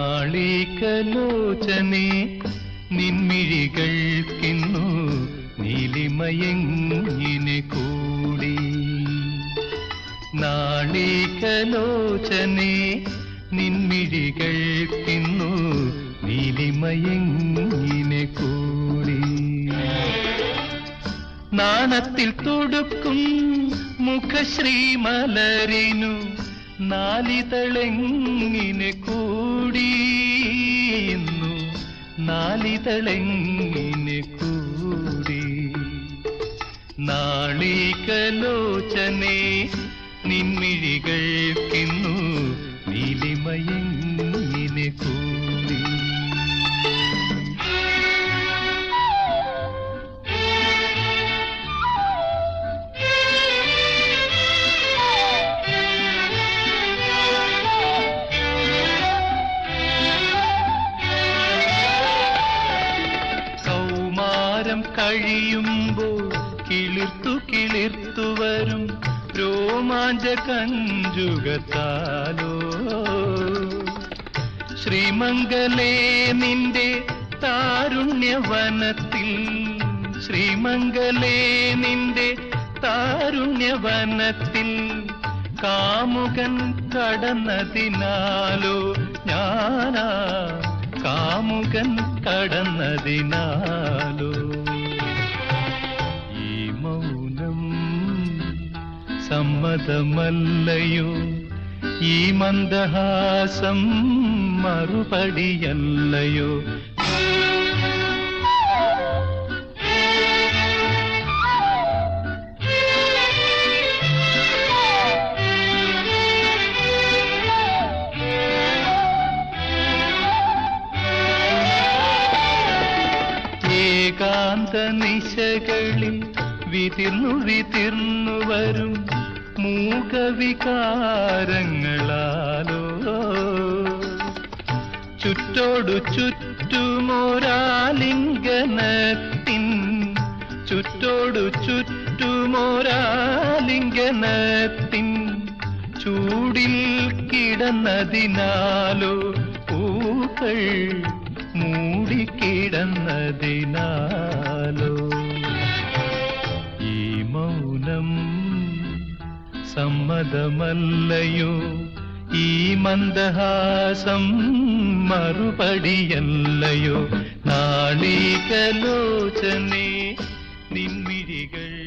നാളികലോചനെ നിൻമിഴികൾക്കിന്നു നീലിമയെങ്ങിനെ കൂടി. നാളികലോചനെ നിൻമിഴികൾക്കിന്നു നീലിമയെങ്ങിനെ കൂടി. നാണത്തിൽ തുടുക്കും മുഖശ്രീമലരിനു നാലിതളെങ്ങിനെ കൂടിയുന്നു, നാലിതളെങ്ങിനെ കൂടി. നാളികലോചനെ നിൻമിഴികൾക്കിന്നു നീലിമയെങ്ങിനെ കൂടി. കഴിയുമ്പോൾ കിളിർത്തു കിളിർത്തു വരും രോമാഞ്ച കഞ്ചുകത്താലോ ശ്രീമംഗലേ നിന്റെ താരുണ്യവനത്തിൽ, ശ്രീമംഗലേ നിന്റെ താരുണ്യവനത്തിൽ കാമുകൻ കടന്നതിനാലോ ഞാനാ കാമുകൻ കടന്നതിനാലോ. ഈ മൗനം സമ്മതമല്ലയോ, ഈ മന്ദഹാസം മറുപടിയല്ലയോ. ഏകാന്ത നിശകളിൽ വിതിർന്നു വിതിർന്നു വരും മൂകവികാരങ്ങളാലോ ചുറ്റോടു ചുറ്റുമൊരാലിംഗനത്തിൻ, ചുറ്റോടു ചുറ്റുമൊരാലിംഗനത്തിൻ ചൂടിൽ കിടന്നതിനാലോ പൂക്കൾ മൂടിക്കിടന്നതിനാലോ. ഈ മൗനം സമ്മതമല്ലയോ, ഈ മന്ദഹാസം മറുപടിയല്ലയോ. നാളികലോചനെ നിൻമിഴികൾ